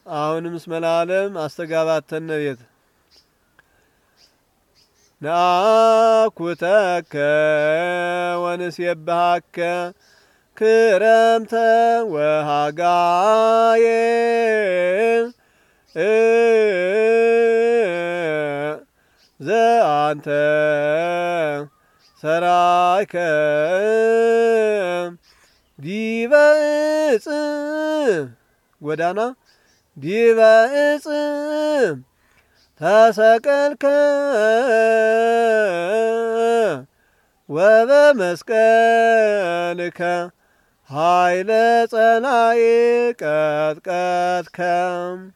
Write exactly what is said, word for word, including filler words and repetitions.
አሁንም እስመ ለዓለም አስተጋባተነ ቤት ናኩተከ ወንሴብሐከ ክረምተ ወሃጋየ ዘአንተ ሰራይከ ዲበ ዕፅ ጎዳና ዲበ ዕፅ ተሰቀልከ ወበመስቀልከ ኃይለ ጸላኢ ቀጥቀጥከ